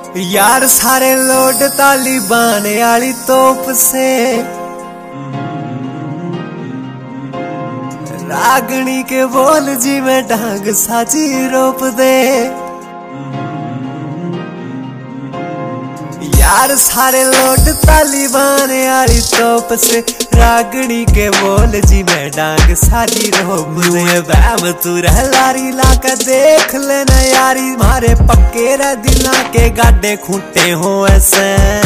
यार सारे लोड तालिबान आली तोप से रागनी के बोल जी में ढंग साजी रोप दे। यार सारे लोड तालिबान आली तोप से रागनी के बोल जी में डांग साजी रोप दे। बैम तू रह लारी लाकर देख लेना यारी मारे पक्के रे दिला के गाडे खूंटे हो ऐसे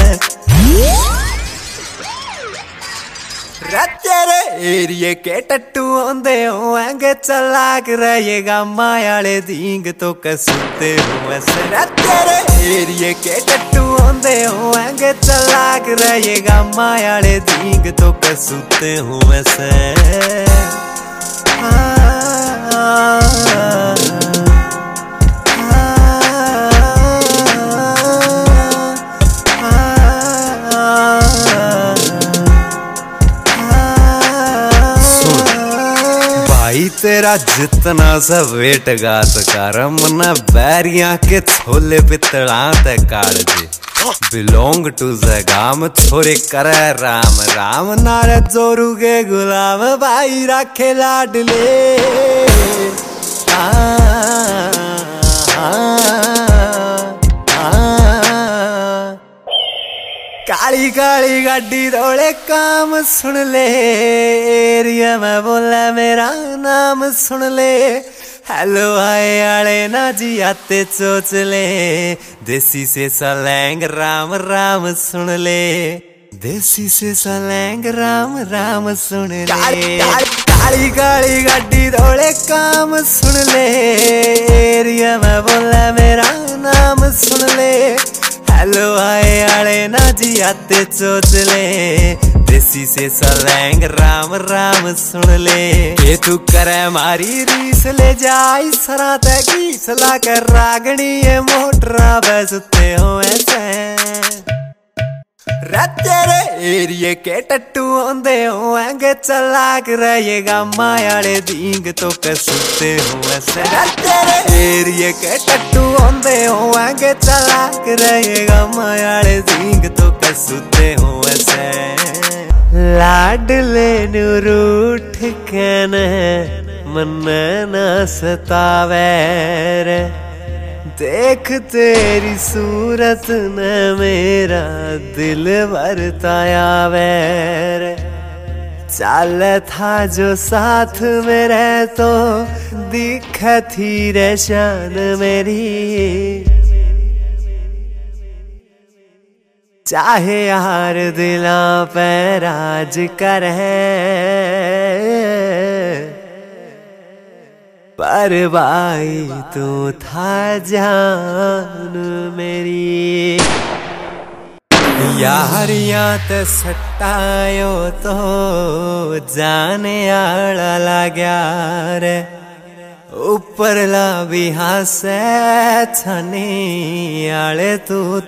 तेरे एरिए के टट्टू आंदे होंगे चलाक रहेगा मायाले दींग तो कसुते हो ऐसे। तेरे एरिए के टट्टू आंदे होंगे चलाक रहेगा मायाले दींग तो कसुते हो ऐसे। भाई तेरा जितना सब वेट गात करम न बैरिया के छोले पितला ते काल जी बिलोंग टू जगाम छोरे करे राम राम नारे जोरू के गुलाम भाई राखे लाडले। काली काली गाड़ी रोले काम सुन ले एरिया में बोला मेरा नाम सुन ले। हेलो आए आले ना जी आते चोच ले देसी से सलैंग राम राम सुन ले। देसी से सलैंग राम राम सुन ले। काली काली गाड़ी रोले काम सुन ले एरिया में बोला मेरा नाम सुन ले। हेलो आए आले ना जी आते चोच ले देसी से सलैंग राम राम सुन ले। ये तू करे मारी रीस ले जाई सरात की सला कर रागनी ये मोटरा बजते हो ऐसे। तेरे एरिए के टट्टू आंदे होंगे चलाक रहेगा मायाले दींग तो कसुते हो ऐसे। तेरे एरिए के टट्टू आंदे होंगे चलाक रहेगा मायाले दींग तो कसुते हो ऐसे। लाडले नु रूठ के न मन न सतावे रे देख तेरी सूरत न मेरा दिल बरताया वैर। चाल था जो साथ मेरे तो दिख थी रे शान मेरी। चाहे यार दिला पे राज करे पर भाई तू था जान मेरी। यारियां ते सटायो तो जाने आला लाग्या रे ऊपर ला भी हासे छनी आले तू